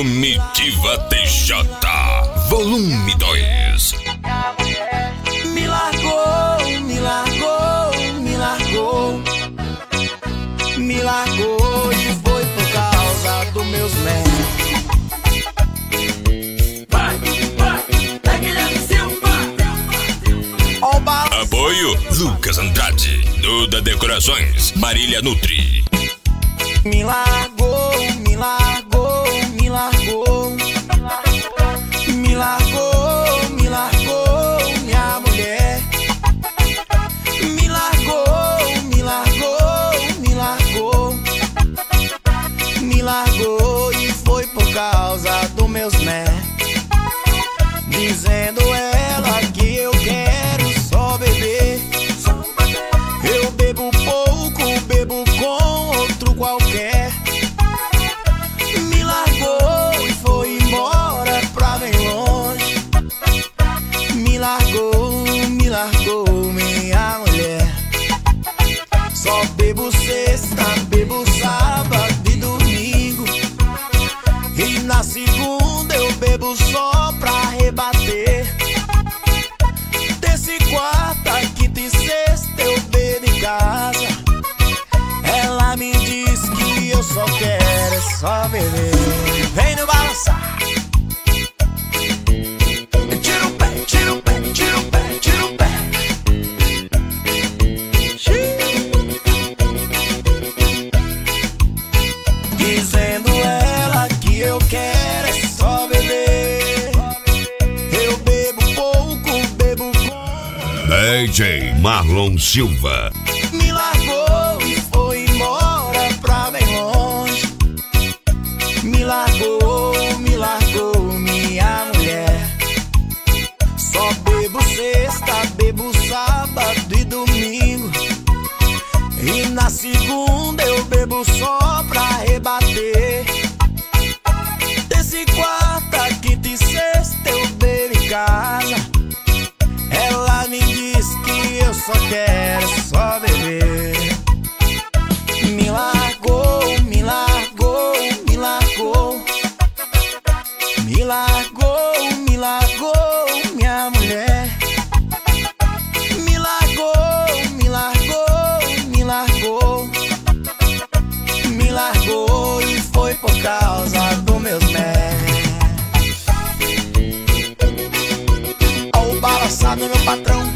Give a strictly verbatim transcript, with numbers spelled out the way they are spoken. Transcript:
Comitiva T J, volume dois. Me largou, me largou, me largou. Me largou e foi por causa dos meus médicos. Vai, vai, é Guilherme Silva. Apoio Lucas Andrade, Duda Decorações, Marília Nutri. Me largou, me largou, me largou. Me largou, me largou, minha mulher. Me largou, me largou, me largou. Me largou e foi por causa dos meus né. Dizendo ela que eu quero só beber. Eu bebo pouco, bebo com outro qualquer. Me largou e foi embora pra bem longe. Me largou, me largou, minha mulher. Só bebo sexta, bebo sábado e domingo. E na segunda eu bebo só pra rebater. Desse quarta, quinta e sexta eu bebo em casa. Ela me diz que eu só quero é só beber. Vem no balançar. Tira o pé, tira o pé, tira o pé, tira o pé. Dizendo ela que eu quero é só beber. Eu bebo pouco, bebo com. D J Marlon Silva. Me largou e foi embora pra bem longe. Me largou, me largou, minha mulher. Só bebo sexta, bebo sábado e domingo. E na segunda eu bebo só pra rebater. Desse quarta, quinta e sexta eu bebo em casa. Ela me diz que eu só quero só beber. Me largou, me largou, me largou. Me largou, me largou, minha mulher. Me largou, me largou, me largou. Me largou e foi por causa dos meus médicos. Ó o balançado, meu patrão.